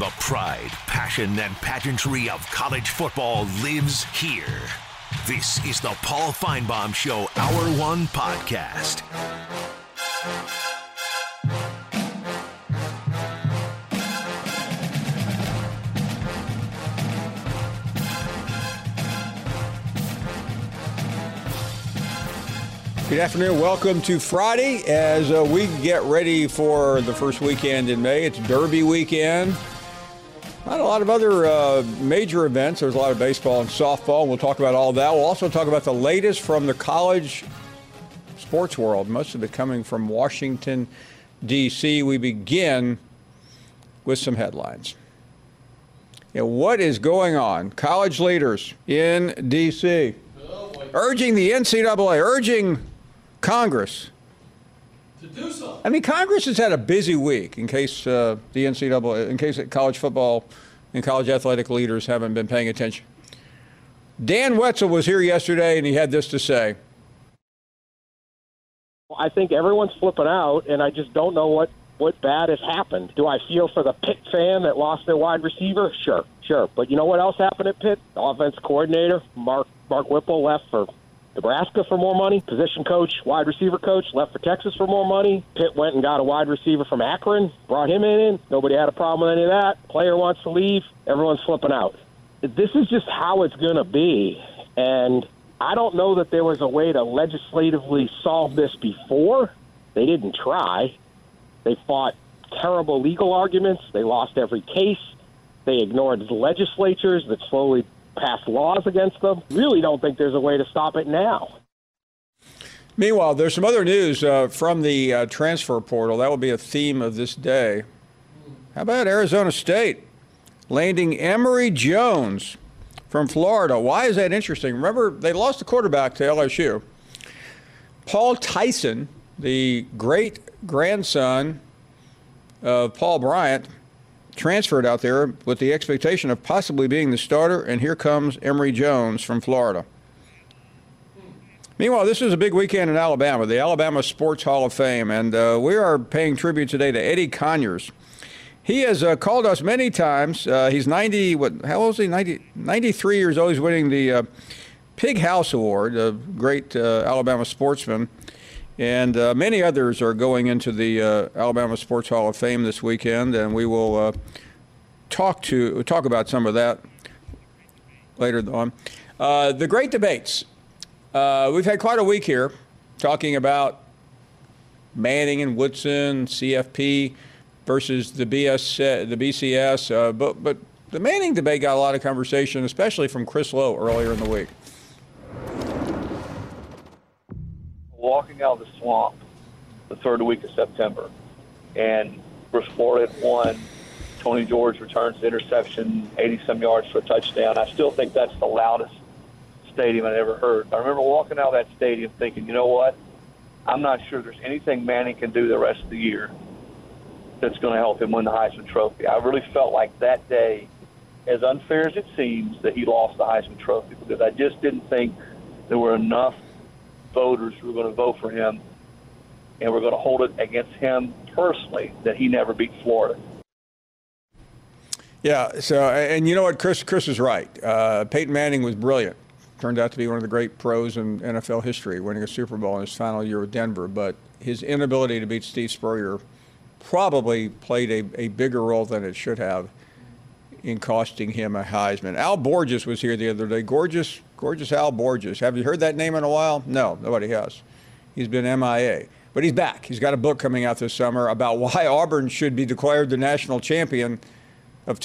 The pride, passion, and pageantry of college football lives here. This is the Paul Finebaum Show Hour 1 podcast. Good afternoon. Welcome to Friday as we get ready for the first weekend in May. It's Derby weekend. Not a lot of other major events. There's a lot of baseball and softball. We'll talk about all that. We'll also talk about the latest from the college sports world, most of it coming from Washington, D.C. We begin with some headlines. What is going on? College leaders in D.C. urging the NCAA, urging Congress to do something. I mean, Congress has had a busy week in case the NCAA, in case college football and college athletic leaders haven't been paying attention. Dan Wetzel was here yesterday, and he had this to say. I think everyone's flipping out, and I just don't know what bad has happened. Do I feel for the Pitt fan that lost their wide receiver? Sure. But you know what else happened at Pitt? The offense coordinator, Mark Whipple, left for Nebraska for more money. Position coach, wide receiver coach, left for Texas for more money. Pitt went and got a wide receiver from Akron, brought him in. Nobody had a problem with any of that. Player wants to leave. Everyone's flipping out. This is just how it's going to be. And I don't know that there was a way to legislatively solve this before. They didn't try. They fought terrible legal arguments. They lost every case. They ignored the legislatures that slowly passed laws against them. Really don't think there's a way to stop it now. Meanwhile, there's some other news from the transfer portal. That will be a theme of this day. How about Arizona State landing Emory Jones from Florida? Why is that interesting? Remember, they lost the quarterback to LSU. Paul Tyson, the great-grandson of Paul Bryant, transferred out there with the expectation of possibly being the starter, and here comes Emory Jones from Florida. Meanwhile, this is a big weekend in Alabama, the Alabama Sports Hall of Fame, and we are paying tribute today to Eddie Conyers. He has called us many times. He's 93 years old. He's winning the Pig House Award, a great Alabama sportsman. And many others are going into the Alabama Sports Hall of Fame this weekend, and we will talk about some of that later on. The great debates. We've had quite a week here talking about Manning and Woodson, CFP versus the BCS. But the Manning debate got a lot of conversation, especially from Chris Lowe earlier in the week. Walking out of the swamp the third week of September, and Florida had won. Tony George returns the interception, 80-some yards for a touchdown. I still think that's the loudest stadium I've ever heard. I remember walking out of that stadium thinking, you know what? I'm not sure there's anything Manning can do the rest of the year that's going to help him win the Heisman Trophy. I really felt like that day, as unfair as it seems, that he lost the Heisman Trophy, because I just didn't think there were enough voters who were going to vote for him and we're going to hold it against him personally that he never beat Florida. Yeah, so, and you know what, Chris is right. Peyton Manning was brilliant. Turned out to be one of the great pros in NFL history, winning a Super Bowl in his final year with Denver. But his inability to beat Steve Spurrier probably played a bigger role than it should have in costing him a Heisman. Al Borges was here the other day. Gorgeous Al Borges. Have you heard that name in a while? No, nobody has. He's been MIA. But he's back. He's got a book coming out this summer about why Auburn should be declared the national champion of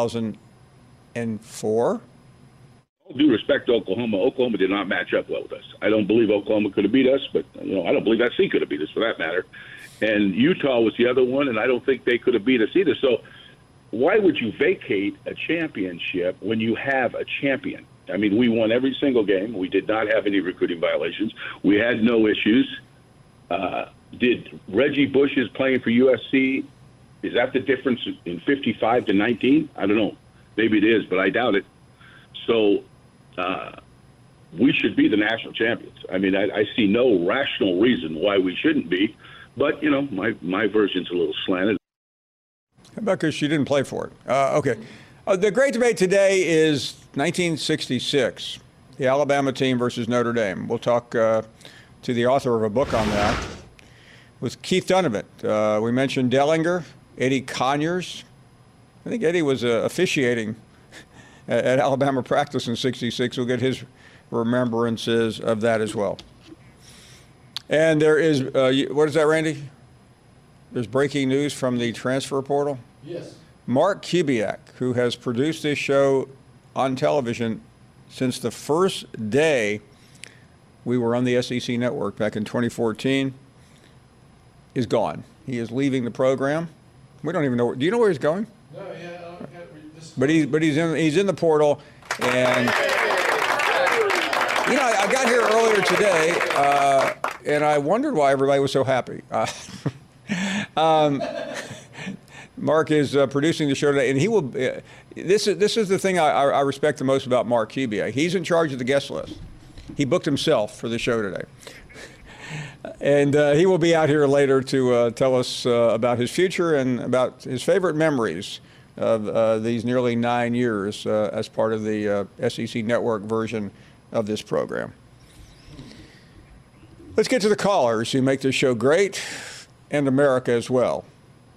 2004. All due respect to Oklahoma did not match up well with us. I don't believe Oklahoma could have beat us, but I don't believe SC could have beat us for that matter. And Utah was the other one, and I don't think they could have beat us either. So why would you vacate a championship when you have a champion? I mean, we won every single game. We did not have any recruiting violations. We had no issues. Did Reggie Bush's playing for USC, is that the difference in 55 to 19? I don't know. Maybe it is, but I doubt it. So we should be the national champions. I mean, I see no rational reason why we shouldn't be. But, my version's a little slanted. How about because she didn't play for it? Okay. The great debate today is 1966, the Alabama team versus Notre Dame. We'll talk to the author of a book on that with Keith Dunavant. We mentioned Dellinger, Eddie Conyers. I think Eddie was officiating at Alabama practice in 66. We'll get his remembrances of that as well. And there is, what is that, Randy? There's breaking news from the transfer portal. Yes. Mark Kubiak, who has produced this show on television since the first day we were on the SEC network back in 2014, is gone. He is leaving the program. We don't even know. Do you know where he's going? No, yeah, I don't But he's in the portal, and you know, I got here earlier today, and I wondered why everybody was so happy. Mark is producing the show today, and he will. This is the thing I respect the most about Mark Kubiak. He's in charge of the guest list. He booked himself for the show today, and he will be out here later to tell us about his future and about his favorite memories of these nearly 9 years as part of the SEC Network version of this program. Let's get to the callers who make this show great, and America as well.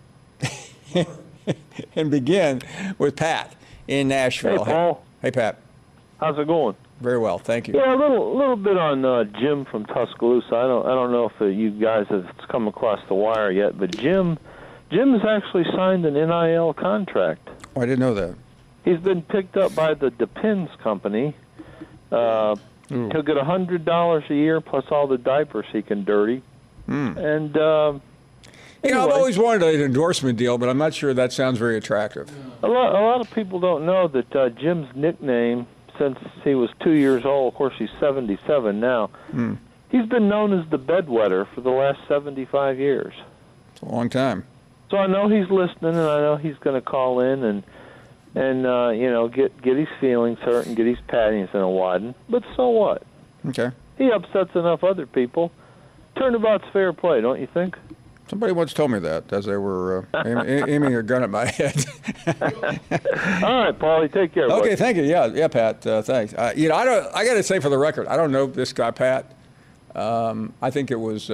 And begin with Pat in Nashville. Hey, Paul. Hey, Pat. How's it going? Very well, thank you. Yeah, a little bit on Jim from Tuscaloosa. I don't know if you guys have come across the wire yet, but Jim has actually signed an NIL contract. Oh, I didn't know that. He's been picked up by the Depends company. He'll get $100 a year plus all the diapers he can dirty. And you know, I've always wanted an endorsement deal, but I'm not sure that sounds very attractive. A lot of people don't know that Jim's nickname, since he was 2 years old, of course he's 77 now, he's been known as the bedwetter for the last 75 years. It's a long time. So I know he's listening, and I know he's going to call in and you know, get his feelings hurt and get his panties in a wadding. But so what? Okay. He upsets enough other people. Turnabout's fair play, don't you think? Somebody once told me that as they were aiming a gun at my head. All right, Paulie, take care. Okay, buddy. thank you. Yeah, Pat. Thanks. You know, I got to say for the record, I don't know this guy, Pat. I think it was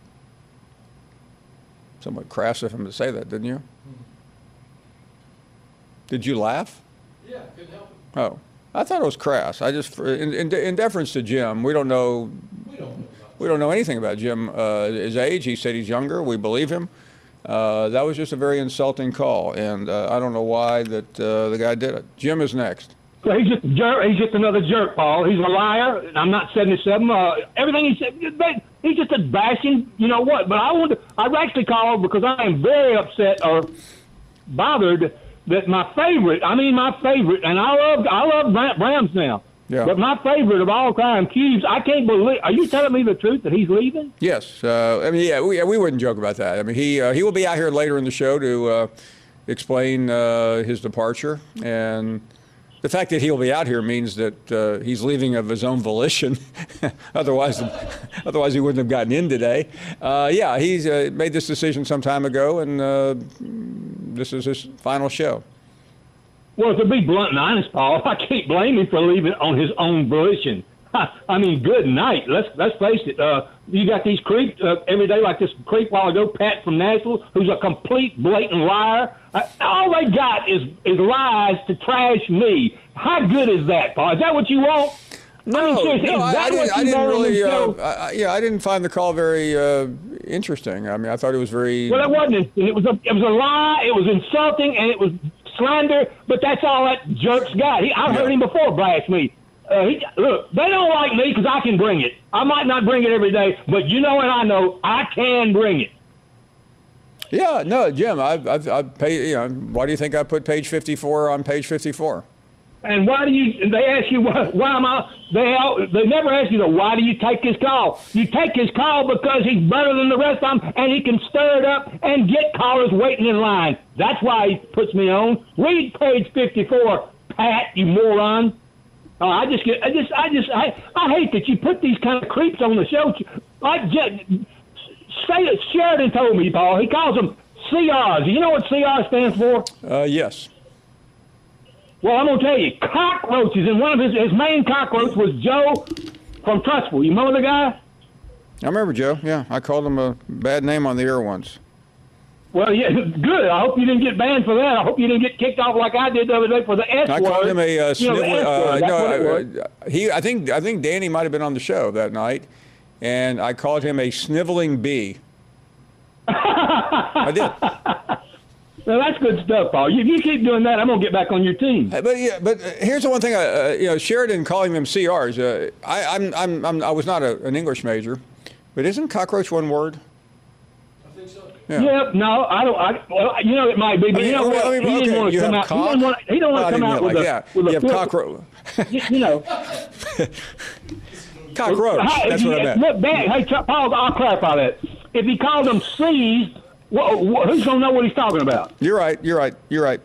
somewhat crass of him to say that, didn't you? Did you laugh? Yeah, couldn't help it. Oh, I thought it was crass. I just, in deference to Jim, we don't know. We don't know anything about Jim, his age. He said he's younger. We believe him. That was just a very insulting call, and I don't know why that the guy did it. Jim is next. Well, he's just a jerk. He's just another jerk, Paul. He's a liar. I'm not 77. Everything he said, he's just a bashing, you know what. But I actually called because I am very upset or bothered that my favorite, and I love Browns now. Yeah. But my favorite of all time, Cubes, I can't believe. Are you telling me the truth that he's leaving? Yes. I mean, yeah, we wouldn't joke about that. I mean, he will be out here later in the show to explain his departure, and the fact that he'll be out here means that he's leaving of his own volition. otherwise he wouldn't have gotten in today. Yeah, he's made this decision some time ago, and this is his final show. Well, to be blunt and honest, Paul, I can't blame him for leaving on his own volition. I mean, good night. Let's face it. You got these creeps every day, like this creep while ago, Pat from Nashville, who's a complete blatant liar. All they got is lies to trash me. How good is that, Paul? Is that what you want? No, I didn't find the call very interesting. I mean, I thought it was very. Well, it wasn't. It was a lie. It was insulting, and it was slander. But that's all that jerk's got. I've heard him before bash me. Look, they don't like me because I can bring it. I might not bring it every day, but you know and I know I can bring it. Yeah, no, Jim, I've paid. You know, why do you think I put page 54 on page 54? And why do you? They ask you why am I? They never ask you why do you take his call? You take his call because he's better than the rest of them, and he can stir it up and get callers waiting in line. That's why he puts me on. Read page 54, Pat, you moron. I hate that you put these kind of creeps on the show. Like Sheridan told me, Paul. He calls them CR. Do you know what CR stands for? Yes. Well, I'm going to tell you, cockroaches, and one of his main cockroach was Joe from Trustful. You remember the guy? I remember Joe. Yeah, I called him a bad name on the air once. Well, yeah, good. I hope you didn't get banned for that. I hope you didn't get kicked off like I did the other day for the S word. I called him a sniveling. I think Danny might have been on the show that night, and I called him a sniveling bee. I did. Well, that's good stuff, Paul. If you keep doing that, I'm gonna get back on your team. But here's the one thing. Sheridan calling them CRs. I was not an English major, but isn't cockroach one word? I think so. Yeah. No, I don't. Well, it might be, but you know what? He didn't want to come out. He don't want to come out with a cockroach. Cockroach. That's what I meant. Look back. Hey, Paul, I'll clarify that. If he called them C's, who's gonna know what he's talking about? You're right. 100%.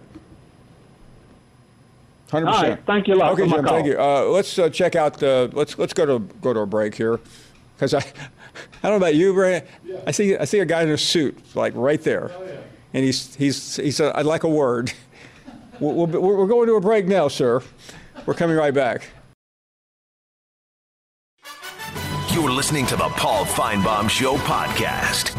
All right. Thank you a lot. Okay, Jim. Thank you. Let's check out. Let's go to a break here, because I don't know about you, Brandon. Yeah. I see a guy in a suit, like right there, and he's I'd like a word. We're going to a break now, sir. We're coming right back. You're listening to the Paul Feinbaum Show podcast.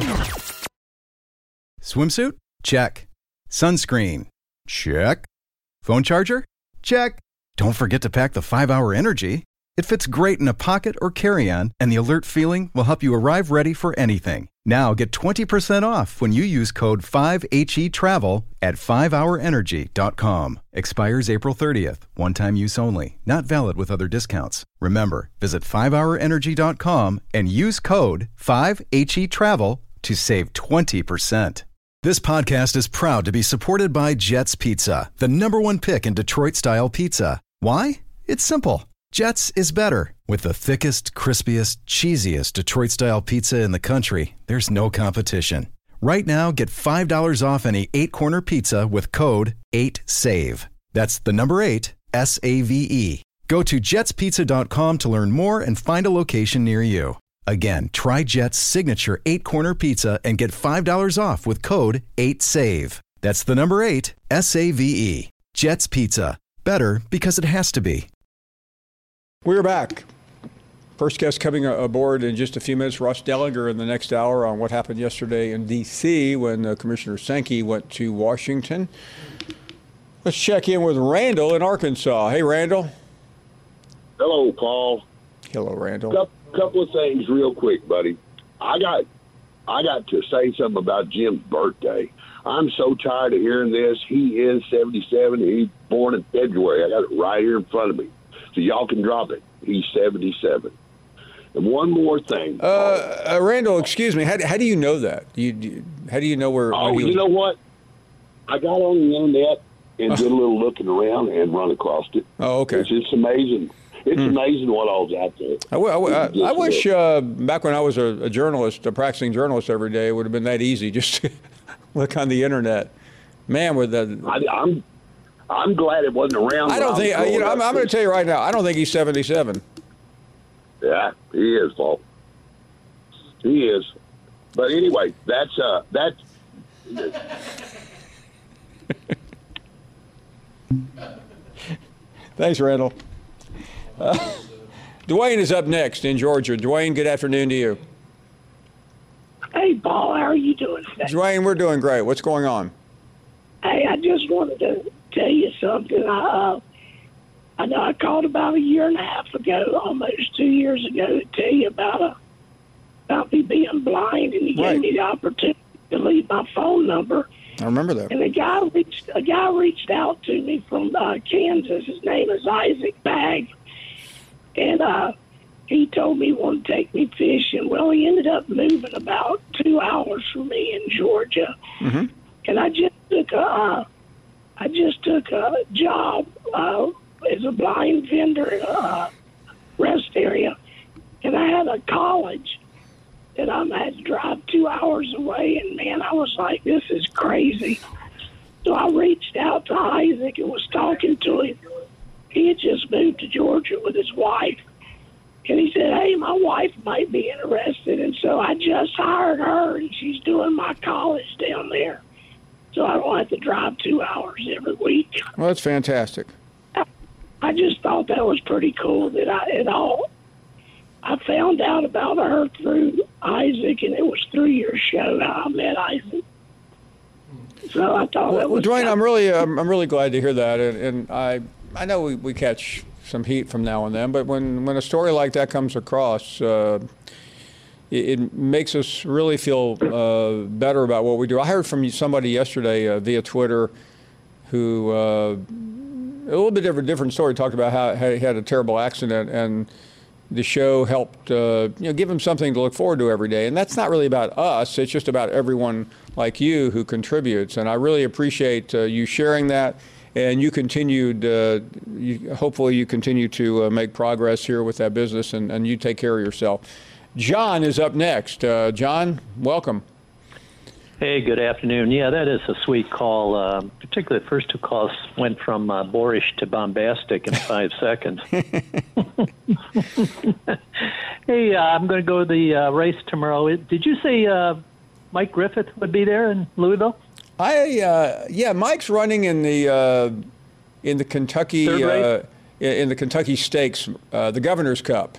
Swimsuit? Check. Sunscreen? Check. Phone charger? Check. Don't forget to pack the 5-Hour Energy. It fits great in a pocket or carry-on, and the alert feeling will help you arrive ready for anything. Now get 20% off when you use code 5HETRAVEL at 5hourenergy.com. Expires April 30th. One-time use only. Not valid with other discounts. Remember, visit 5hourenergy.com and use code 5HETRAVEL to save 20%. This podcast is proud to be supported by Jets Pizza, the #1 pick in Detroit-style pizza. Why? It's simple. Jets is better. With the thickest, crispiest, cheesiest Detroit-style pizza in the country, there's no competition. Right now, get $5 off any 8-corner pizza with code 8SAVE. That's the number 8, S-A-V-E. Go to jetspizza.com to learn more and find a location near you. Again, try Jet's signature 8-corner pizza and get $5 off with code 8SAVE. That's the number 8, S-A-V-E. Jet's Pizza. Better because it has to be. We're back. First guest coming aboard in just a few minutes, Ross Dellinger, in the next hour on what happened yesterday in D.C. when Commissioner Sankey went to Washington. Let's check in with Randall in Arkansas. Hey, Randall. Hello, Paul. Hello, Randall. Couple of things real quick, buddy. I got to say something about Jim's birthday. I'm so tired of hearing this. He is 77. He's born in February. I got it right here in front of me. So y'all can drop it. He's 77. And one more thing. Randall, excuse me. How do you know that? How do you know where? Oh, you know what? I got on the internet and did a little looking around and run across it. Oh, okay. It's just amazing. It's amazing what all's out there. I wish back when I was a journalist, a practicing journalist every day, it would have been that easy just to look on the internet. Man, with that. I'm glad it wasn't around. I don't think. I'm going to tell you right now. I don't think he's 77. Yeah, he is, Paul. He is. But anyway, that's. Thanks, Randall. Dwayne is up next in Georgia. Dwayne, good afternoon to you. Hey, Paul, how are you doing today? Dwayne, we're doing great. What's going on? Hey, I just wanted to tell you something. I know I called about a year and a half ago, almost 2 years ago, to tell you about me being blind, and you gave me the opportunity to leave my phone number. I remember that. And a guy reached out to me from Kansas. His name is Isaac Bagg, and he told me he wanted to take me fishing. Well, he ended up moving about 2 hours from me in Georgia, and I just took a job as a blind vendor in a rest area, and I had a college that I had to drive 2 hours away, and man, I was like, this is crazy. So I reached out to Isaac and was talking to him. He had just moved to Georgia with his wife, and he said, hey, my wife might be interested, and so I just hired her, and she's doing my college down there. so I don't have to drive 2 hours every week. Well, that's fantastic. I just thought that was pretty cool that I found out about her through Isaac, and it was through your show how I met Isaac. So I thought that was. Dwayne, I'm really glad to hear that, and I know we catch some heat from now and then, but when a story like that comes across, it makes us really feel better about what we do. I heard from somebody yesterday via Twitter who a little bit of a different story, talked about how he had a terrible accident, and the show helped give him something to look forward to every day. And that's not really about us. It's just about everyone like you who contributes. And I really appreciate you sharing that. And you continued, hopefully you continue to make progress here with that business, and you take care of yourself. John is up next. John, welcome. Hey, good afternoon. Yeah, that is a sweet call. Particularly the first 2 calls went from boorish to bombastic in 5 seconds. Hey, I'm going to go to the race tomorrow. Did you say Mike Griffith would be there in Louisville? Yeah, Mike's running in the Kentucky in the Kentucky Stakes, the Governor's Cup.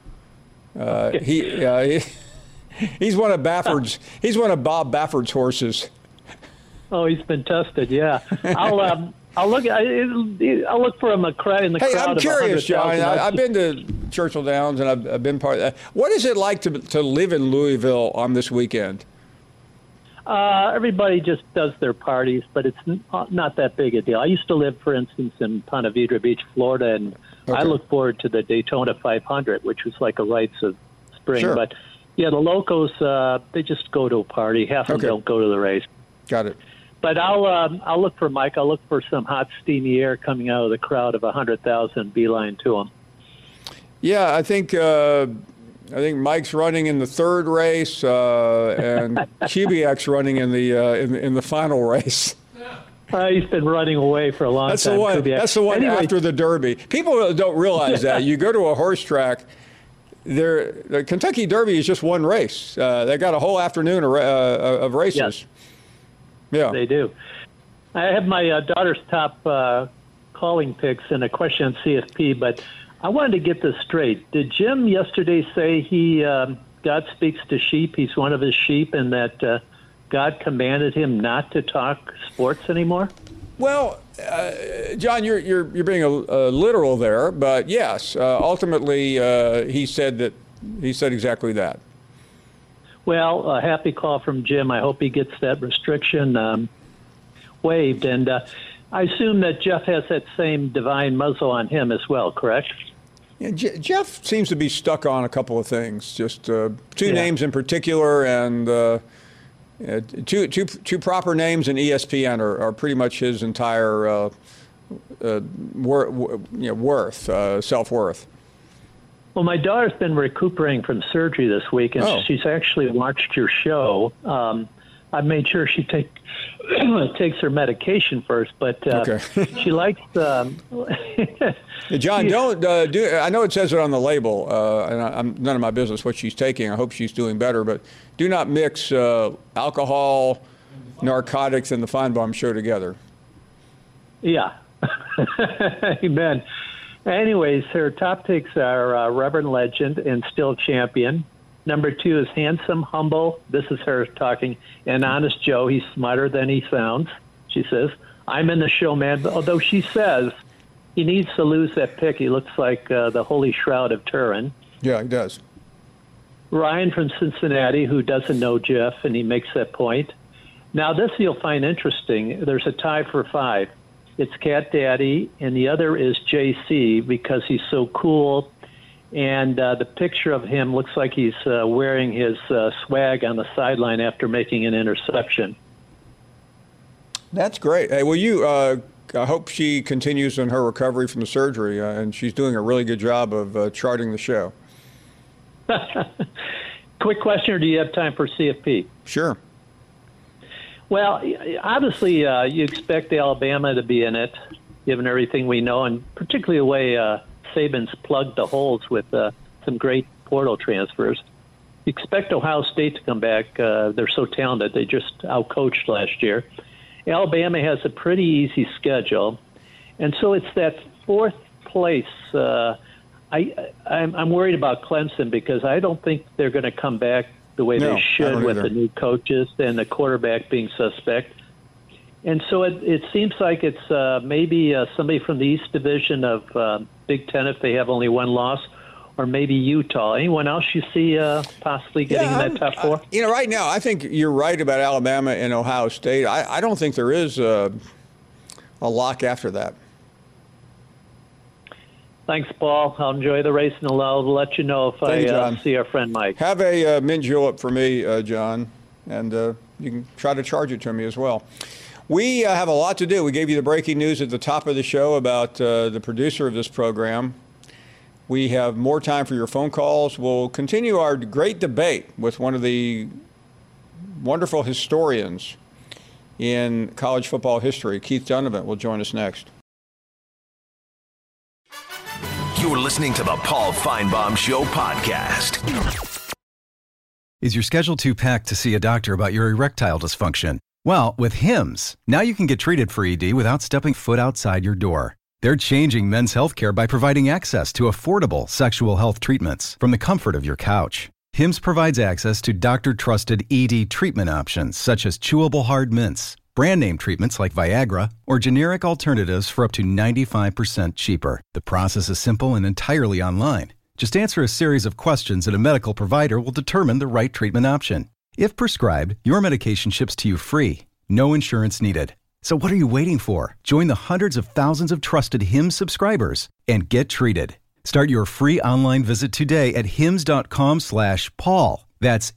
He's one of Bafford's. He's one of Bob Bafford's horses. Oh, he's been tested. Yeah, I'll look for him in the crowd. Hey, I'm curious, John. I've been to Churchill Downs, and I've been part of that. What is it like to live in Louisville on this weekend? Everybody just does their parties, but it's not that big a deal. I used to live, for instance, in Ponte Vedra Beach, Florida, and I look forward to the Daytona 500, which was like a rites of spring. Sure. But yeah, the locals, they just go to a party. Half of them don't go to the race. Got it. But I'll look for Mike. I'll look for some hot, steamy air coming out of the crowd of 100,000 beeline to him. Yeah, I think Mike's running in the third race, and Kubiak's running in the final race. He's been running away for a long time. That's the one anyway, after the Derby. People don't realize that. You go to a horse track, the Kentucky Derby is just one race. They got a whole afternoon of races. Yes. Yeah, they do. I have my daughter's top calling picks and a question on CFP, but I wanted to get this straight. Did Jim yesterday say God speaks to sheep? He's one of his sheep, and that God commanded him not to talk sports anymore? Well, John, you're being a literal there, but yes, ultimately he said exactly that. Well, a happy call from Jim. I hope he gets that restriction waived, and I assume that Jeff has that same divine muzzle on him as well, correct? Yeah, Jeff seems to be stuck on a couple of things, just two names in particular, and two proper names in ESPN are pretty much his entire self-worth. Well, my daughter's been recuperating from surgery this week, and she's actually watched your show. I've made sure she takes her medication first, but she likes. John, don't do. I know it says it on the label, and I'm none of my business what she's taking. I hope she's doing better, but do not mix alcohol, narcotics, and the Feinbaum show together. Yeah, amen. Anyways, her top picks are Reverend Legend and Still Champion. Number 2 is Handsome, Humble. This is her talking. And Honest Joe. He's smarter than he sounds, she says. I'm in the show, man. Although she says he needs to lose that pick. He looks like the Holy Shroud of Turin. Yeah, he does. Ryan from Cincinnati, who doesn't know Jeff, and he makes that point. Now, this you'll find interesting. There's a tie for 5. It's Cat Daddy, and the other is JC because he's so cool. And the picture of him looks like he's wearing his swag on the sideline after making an interception. That's great. Hey, I hope she continues in her recovery from the surgery, and she's doing a really good job of charting the show. Quick question, or do you have time for CFP? Sure. Well, obviously, you expect Alabama to be in it, given everything we know, and particularly the way Saban's plugged the holes with some great portal transfers. You expect Ohio State to come back. They're so talented. They just outcoached last year. Alabama has a pretty easy schedule, and so it's that fourth place. I'm worried about Clemson because I don't think they're going to come back the way they should with the new coaches and the quarterback being suspect. And so it seems like it's maybe somebody from the East Division of Big Ten if they have only one loss, or maybe Utah. Anyone else you see possibly getting in that top four? Right now, I think you're right about Alabama and Ohio State. I don't think there is a lock after that. Thanks, Paul. I'll enjoy the race, and I'll let you know if I see our friend Mike. Have a mint julep for me, John, and you can try to charge it to me as well. We have a lot to do. We gave you the breaking news at the top of the show about the producer of this program. We have more time for your phone calls. We'll continue our great debate with one of the wonderful historians in college football history. Keith Donovan will join us next. You're listening to the Paul Feinbaum Show podcast. Is your schedule too packed to see a doctor about your erectile dysfunction? Well, with Hims, now you can get treated for ED without stepping foot outside your door. They're changing men's healthcare by providing access to affordable sexual health treatments from the comfort of your couch. Hims provides access to doctor-trusted ED treatment options such as chewable hard mints, brand name treatments like Viagra, or generic alternatives for up to 95% cheaper. The process is simple and entirely online. Just answer a series of questions and a medical provider will determine the right treatment option. If prescribed, your medication ships to you free. No insurance needed. So what are you waiting for? Join the hundreds of thousands of trusted Hims subscribers and get treated. Start your free online visit today at hims.com/Paul. That's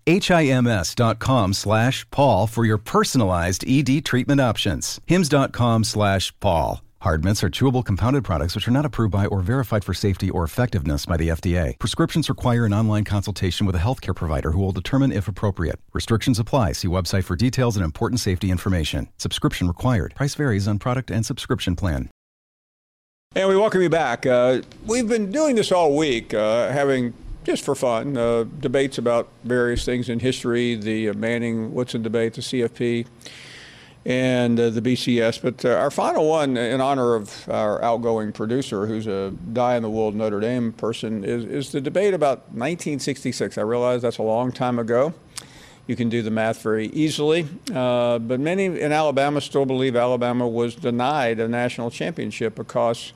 HIMS.com/Paul for your personalized ED treatment options. hims.com/Paul. Hard mints are chewable compounded products which are not approved by or verified for safety or effectiveness by the FDA. Prescriptions require an online consultation with a healthcare provider who will determine if appropriate. Restrictions apply. See website for details and important safety information. Subscription required. Price varies on product and subscription plan. And we welcome you back. We've been doing this all week, having, just for fun, debates about various things in history, the Manning Woodson debate, the CFP, and the BCS. But our final one, in honor of our outgoing producer, who's a die-in-the-wool Notre Dame person, is the debate about 1966. I realize that's a long time ago. You can do the math very easily. But many in Alabama still believe Alabama was denied a national championship because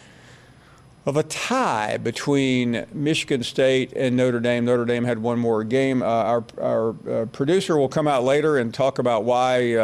of a tie between Michigan State and Notre Dame. Notre Dame had one more game. Our producer will come out later and talk about why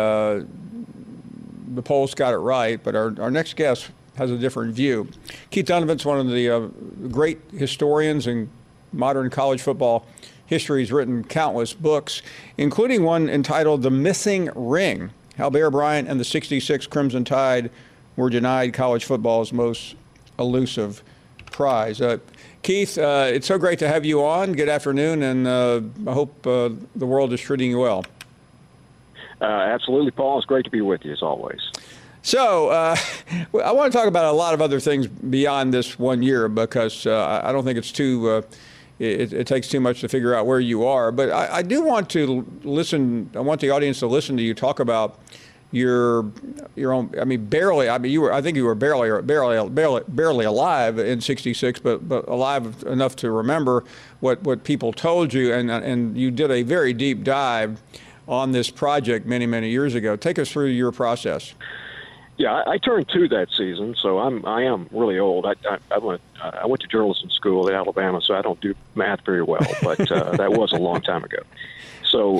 the polls got it right, but our next guest has a different view. Keith Donovan's one of the great historians in modern college football history. He's written countless books, including one entitled The Missing Ring, How Bear Bryant and the 66 Crimson Tide were denied college football's most elusive prize. Keith, it's so great to have you on. Good afternoon, and I hope the world is treating you well. Absolutely, Paul. It's great to be with you, as always. So I want to talk about a lot of other things beyond this 1 year because I don't think it's too it takes too much to figure out where you are. But I do want to listen. I want the audience to listen to you talk about your own. I mean, barely. I mean, I think you were barely alive in '66, but alive enough to remember what people told you, and you did a very deep dive on this project many years ago. Take us through your process. Yeah, I turned 2 that season, so I am really old. I went to journalism school at Alabama, so I don't do math very well, but that was a long time ago. So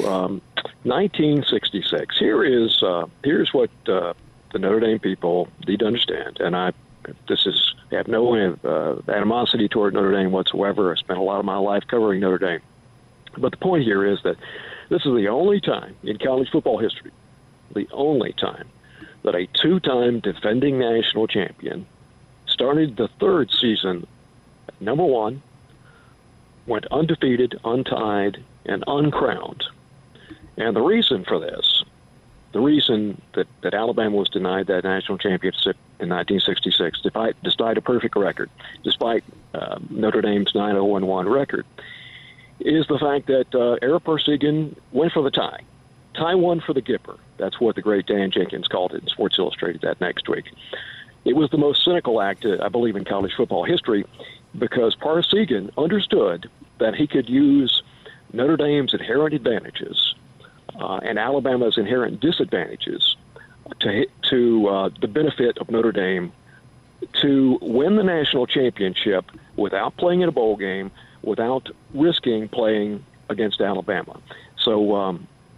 1966. Here's what the Notre Dame people need to understand, and I have no animosity toward Notre Dame whatsoever. I spent a lot of my life covering Notre Dame, but the point here is that this is the only time in college football history, the only time that a 2-time defending national champion started the 3rd season at number 1, went undefeated, untied, and uncrowned. And the reason for this, the reason that Alabama was denied that national championship in 1966, despite a perfect record, despite Notre Dame's 9-0-1 record, is the fact that Ara Parseghian went for the tie. Tie won for the Gipper. That's what the great Dan Jenkins called it in Sports Illustrated that next week. It was the most cynical act, I believe, in college football history, because Parsegan understood that he could use Notre Dame's inherent advantages and Alabama's inherent disadvantages to the benefit of Notre Dame to win the national championship without playing in a bowl game, without risking playing against Alabama. So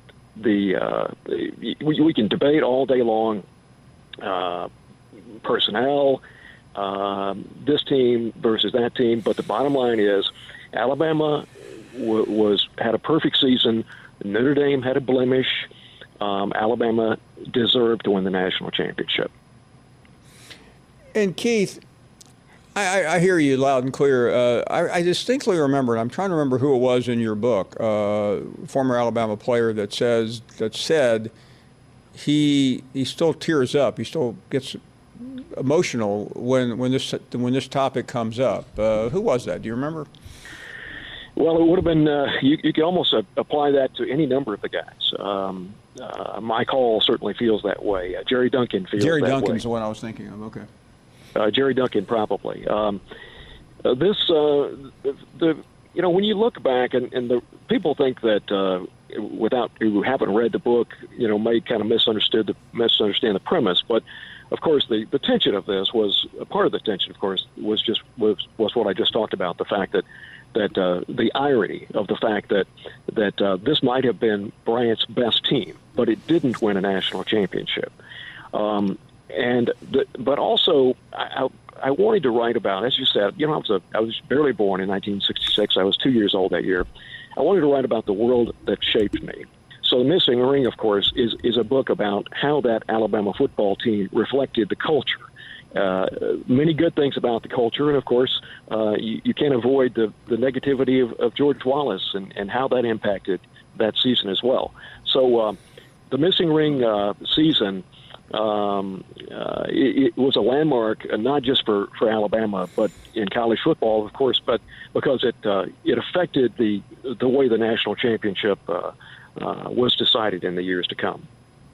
we can debate all day long personnel, this team versus that team, but the bottom line is Alabama had a perfect season. Notre Dame had a blemish. Alabama deserved to win the national championship. And Keith, I hear you loud and clear. I distinctly remember, and I'm trying to remember who it was in your book, former Alabama player that said he still tears up. He still gets emotional when this topic comes up. Who was that? Do you remember? Well, it would have been, you could almost apply that to any number of the guys. Mike Hall certainly feels that way. Jerry Duncan feels that way. Jerry Duncan's the one I was thinking of, okay. Jerry Duncan probably. When you look back, and the people think that who haven't read the book, may kind of misunderstand the premise, but of course the tension of this was part of the tension. Of course, was what I just talked about, the fact that the irony of the fact that this might have been Bryant's best team, but it didn't win a national championship. But also, I wanted to write about, as you said, I was barely born in 1966. I was 2 years old that year. I wanted to write about the world that shaped me. So The Missing Ring, of course, is a book about how that Alabama football team reflected the culture. Many good things about the culture, and of course, you can't avoid the negativity of George Wallace and how that impacted that season as well. So the Missing Ring season, it was a landmark, not just for Alabama, but in college football, of course, but because it affected the way the national championship was decided in the years to come.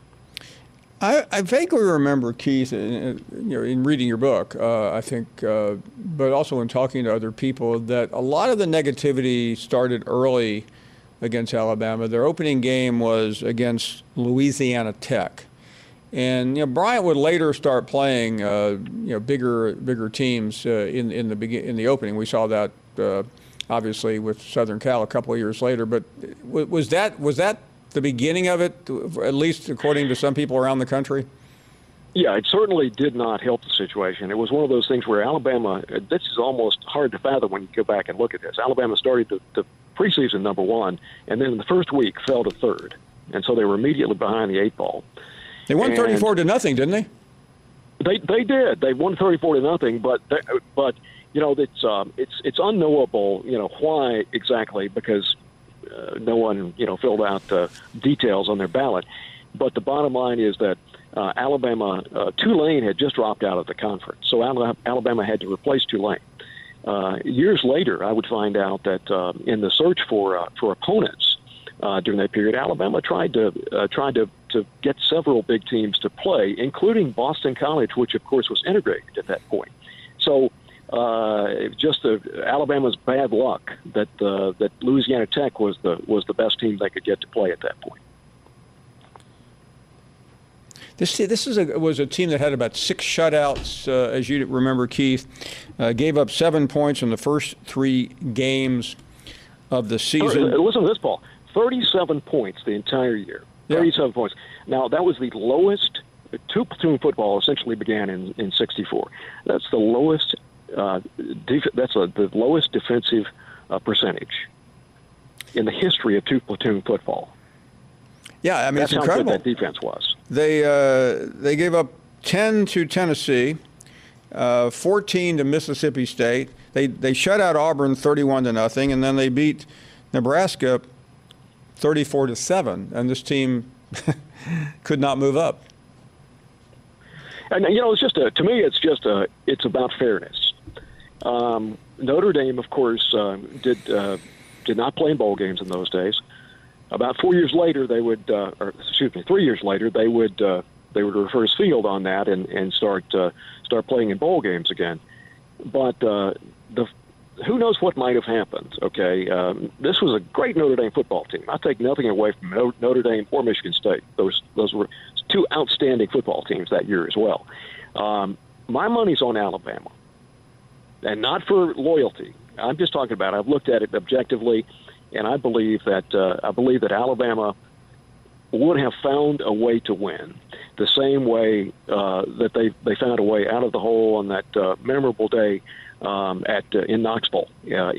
I vaguely remember, Keith, in reading your book, I think, but also in talking to other people, that a lot of the negativity started early against Alabama. Their opening game was against Louisiana Tech. And Bryant would later start playing bigger teams in the opening. We saw that obviously with Southern Cal a couple of years later. But was that the beginning of it, at least according to some people around the country? Yeah, it certainly did not help the situation. It was one of those things where Alabama, this is almost hard to fathom when you go back and look at this. Alabama started the preseason number one, and then in the first week fell to third. And so they were immediately behind the eight ball. They won 34-0, didn't they? They did. They won 34-0, but it's unknowable. Why exactly? Because no one filled out the details on their ballot. But the bottom line is that Alabama, Tulane had just dropped out of the conference, so Alabama had to replace Tulane. Years later, I would find out that in the search for opponents during that period, Alabama tried to get several big teams to play, including Boston College, which of course was integrated at that point. So just Alabama's bad luck that Louisiana Tech was the best team they could get to play at that point. This was a team that had about 6 shutouts, as you remember, Keith. Gave up 7 points in the first 3 games of the season. Listen to this, Paul. 37 points the entire year. 37 points. Now, that was the lowest. Two-platoon football essentially began in '64. That's the lowest. The lowest defensive percentage in the history of two-platoon football. Yeah, I mean, that's it's incredible. How good that defense was. They gave up 10 to Tennessee, 14 to Mississippi State. They shut out Auburn 31-0, and then they beat Nebraska 34-7, and this team could not move up. And it's just to me, it's about fairness. Notre Dame, of course, did not play in bowl games in those days. about 4 years later, they would, 3 years later, they would reverse field on that and start playing in bowl games again. But who knows what might have happened? Okay, this was a great Notre Dame football team. I take nothing away from Notre Dame or Michigan State. Those were two outstanding football teams that year as well. My money's on Alabama, and not for loyalty. I'm just talking about. I've looked at it objectively, and I believe that Alabama would have found a way to win, the same way that they found a way out of the hole on that memorable day in Knoxville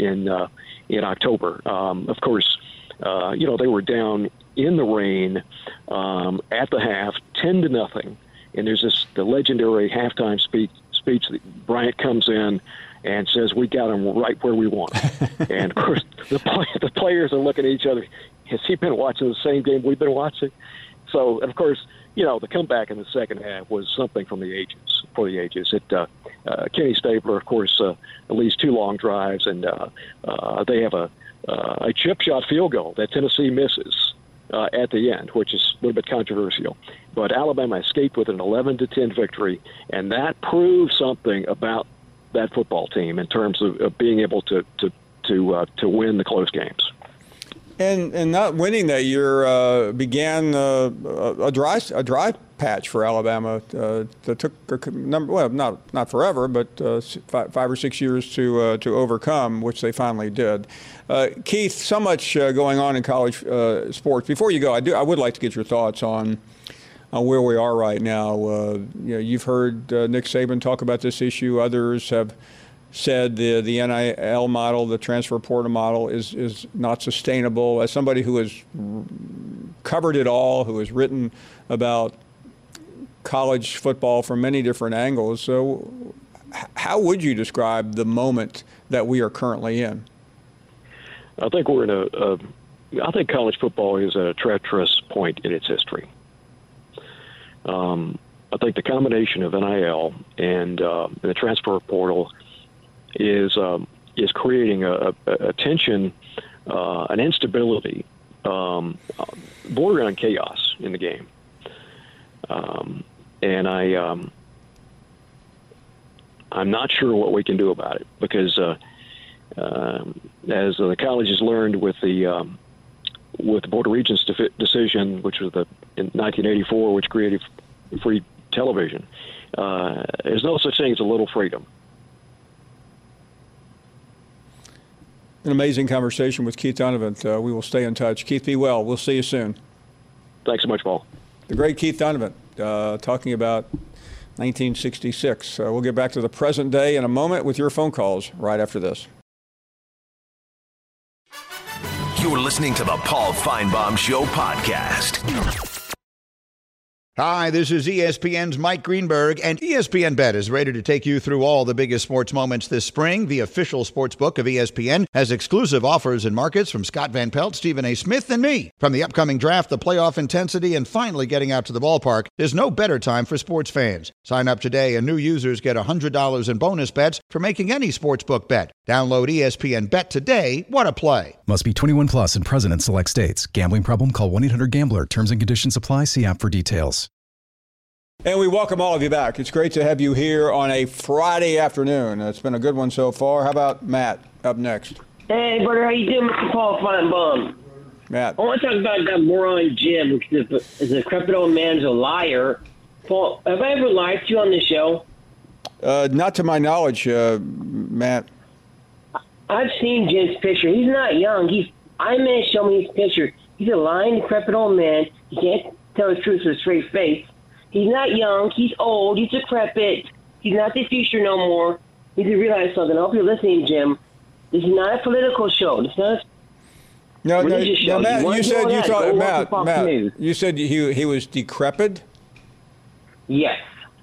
in October. Of course, they were down in the rain at the half, 10-0, and there's the legendary halftime speech that Bryant comes in and says, "We got him right where we want him." And of course, the players are looking at each other. Has he been watching the same game we've been watching? So, of course, the comeback in the second half was something for the ages. Kenny Stabler, of course, leads 2 long drives, and they have a chip shot field goal that Tennessee misses at the end, which is a little bit controversial. But Alabama escaped with an 11-10 victory, and that proves something about that football team in terms of being able to win the close games. And not winning that year began a dry patch for Alabama that took not forever, but 5 or 6 years to overcome, which they finally did. Keith, so much going on in college sports. Before you go, I would like to get your thoughts on where we are right now. You've heard Nick Saban talk about this issue. Others have said the NIL model, the transfer portal model, is not sustainable. As somebody who has covered it all, who has written about college football from many different angles, so how would you describe the moment that we are currently in? I think we're in I think college football is at a treacherous point in its history. I think the combination of NIL and the transfer portal is creating a tension, an instability, bordering on chaos in the game. And I'm not sure what we can do about it, because as the colleges learned with the Board of Regents decision, which was in 1984, which created free television, there's no such thing as a little freedom. An amazing conversation with Keith Donovan. We will stay in touch. Keith, be well. We'll see you soon. Thanks so much, Paul. The great Keith Donovan talking about 1966. We'll get back to the present day in a moment with your phone calls right after this. You're listening to the Paul Feinbaum Show podcast. Hi, this is ESPN's Mike Greenberg, and ESPN Bet is ready to take you through all the biggest sports moments this spring. The official sports book of ESPN has exclusive offers and markets from Scott Van Pelt, Stephen A. Smith, and me. From the upcoming draft, the playoff intensity, and finally getting out to the ballpark, there's no better time for sports fans. Sign up today, and new users get $100 in bonus bets for making any sportsbook bet. Download ESPN Bet today. What a play. Must be 21 plus and present in select states. Gambling problem? Call 1-800-GAMBLER. Terms and conditions apply. See app for details. And we welcome all of you back. It's great to have you here on a Friday afternoon. It's been a good one so far. How about Matt up next? Hey, brother, how you doing, Mr. Paul Feinbaum? Matt. I want to talk about that moron Jim, which is a decrepit old man's a liar. Paul, have I ever lied to you on the show? Not to my knowledge, Matt. I've seen Jim's picture. He's not young. I man show me his picture. He's a lying, decrepit old man. He can't tell the truth with a straight face. He's not young. He's old. He's decrepit. He's not the future no more. You need to realize something. I hope you're listening, Jim. This is not a political show. This is not a religious show. Matt, you said he was decrepit? Yes.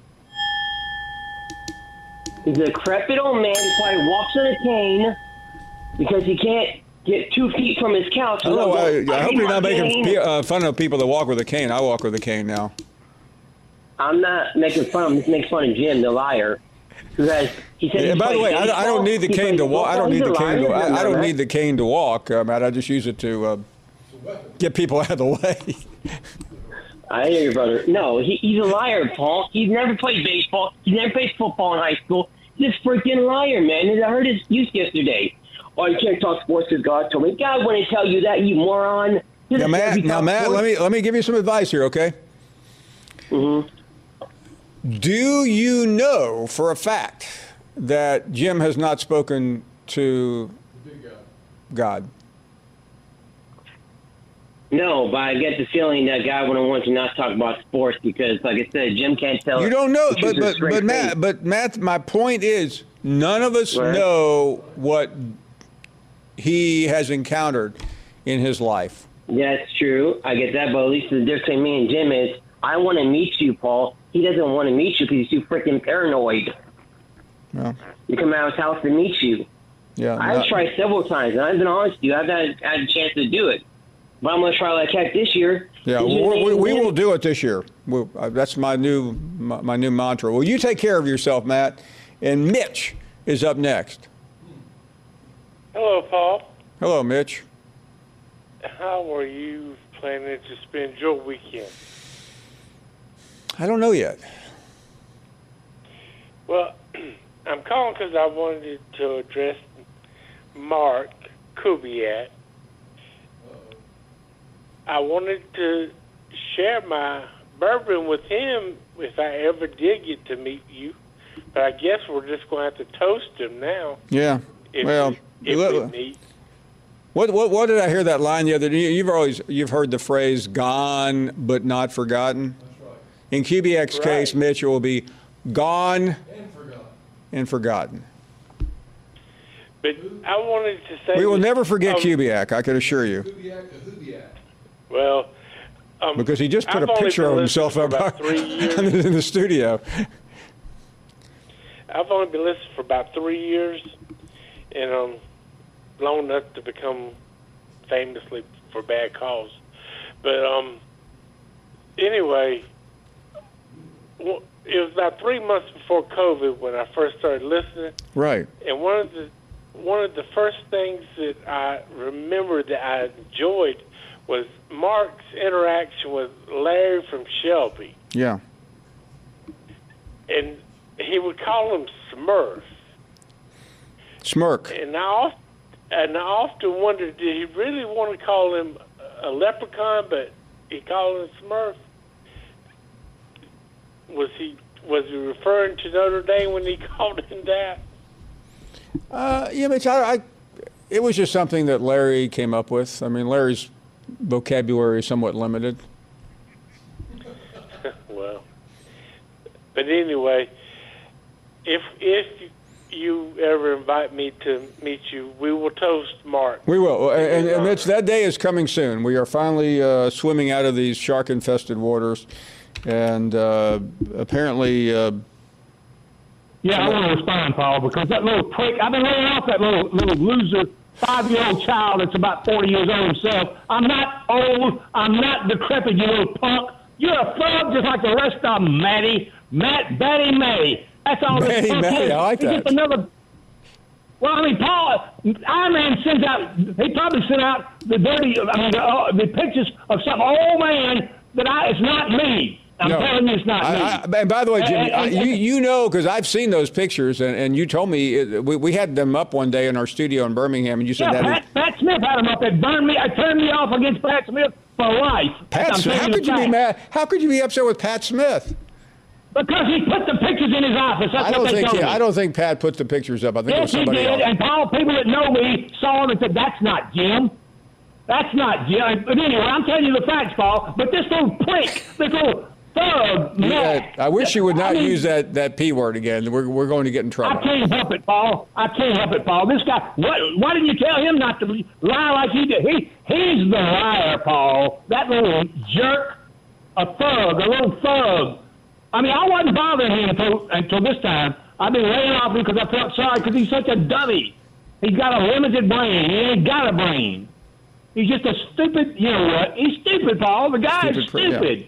He's a decrepit old man who probably walks on a cane because he can't get 2 feet from his couch. I hope you're not making fun of people that walk with a cane. I walk with a cane now. I'm not making fun of him. Just make fun of Jim, the liar. Because he said. And by the way, I don't need the cane to walk. I don't need the cane to walk, Matt. I just use it to Get people out of the way. I hear you, brother. No, he's a liar, Paul. He's never played baseball. He's never played football in high school. He's a freaking liar, man. I heard his excuse yesterday. Oh, you can't talk sports because God told me. God wouldn't tell you that, you moron. Now, Matt, let me give you some advice here, okay? Mm-hmm. Do you know for a fact that Jim has not spoken to God? No, but I get the feeling that God wouldn't want to not talk about sports because, like I said, Jim can't tell. You don't know, but Matt, my point is, none of us know what he has encountered in his life. That's true. I get that, but at least the difference between me and Jim is I want to meet you, Paul. He doesn't want to meet you because he's too freaking paranoid. Well, you come out of his house to meet you. Yeah, I've tried several times, and I've been honest with you. I've had a chance to do it. But I'm going to try like heck this year. Yeah, we will do it this year. That's my new mantra. Well, you take care of yourself, Matt. And Mitch is up next. Hello, Paul. Hello, Mitch. How are you planning to spend your weekend? I don't know yet. Well, I'm calling because I wanted to address Mark Kubiak. I wanted to share my bourbon with him if I ever did get to meet you. But I guess we're just going to have to toast him now. Yeah. If we meet. What did I hear that line the other day? You've heard the phrase "gone but not forgotten." That's right. In Kubiak's case, Mitch, it will be gone and forgotten. But I wanted to say we will never forget Kubiak. I can assure you. Well, because he just put a picture of himself up in the studio. I've only been listening for about 3 years, and long enough to become famously for bad cause. But anyway, it was about 3 months before COVID when I first started listening. Right. And one of the first things that I remember that I enjoyed was Mark's interaction with Larry from Shelby. Yeah. And he would call him Smurf. Smirk. And I often wondered, did he really want to call him a leprechaun, but he called him Smurf? Was he referring to Notre Dame when he called him that? Yeah, Mitch, it was just something that Larry came up with. I mean, Larry's vocabulary is somewhat limited. Well, but anyway, if you ever invite me to meet you, we will toast Mark. We will, and Mitch, that day is coming soon. We are finally swimming out of these shark-infested waters, and apparently. Yeah, I want to respond, Paul, because that little prick, I've been laying off that little loser 5-year-old child that's about 40 years old himself. I'm not old. I'm not decrepit, you little punk. You're a thug just like the rest of them, Betty May. That's all this punk is. I like that. Just another. Well, I mean, Paul, Iron Man sends out, he probably sent out the pictures of some old man it's not me. I'm telling you it's not me. And by the way, Jimmy, you know, because I've seen those pictures, and you told me we had them up one day in our studio in Birmingham, and you said Pat Smith had them up. It turned me off against Pat Smith for life. Pat Smith, how could you be mad? How could you be upset with Pat Smith? Because he put the pictures in his office. I don't think Pat put the pictures up. I think it was somebody else. And Paul, people that know me saw him and said, "That's not Jim. That's not Jim." But anyway, I'm telling you the facts, Paul. But this little prick, this little thug, I wish you would not use that P word again. We're going to get in trouble. I can't help it, Paul. This guy, why didn't you tell him not to lie like he did? He's the liar, Paul. That little jerk, a little thug. I mean, I wasn't bothering him until this time. I've been laying off him because I felt sorry because he's such a dummy. He's got a limited brain. He ain't got a brain. He's just a stupid, you know what? He's stupid, Paul. The guy is stupid.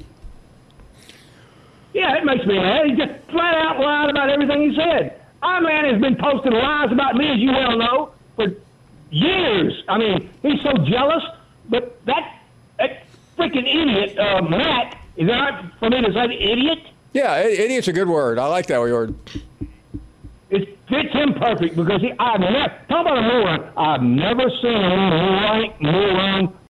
Yeah, it makes me mad. He just flat out lied about everything he said. Our man has been posting lies about me, as you well know, for years. I mean, he's so jealous, but that freaking idiot, Matt, is that right for me to say idiot? Yeah, idiot's a good word. I like that word. It fits him perfect because talk about a moron. I've never seen a moron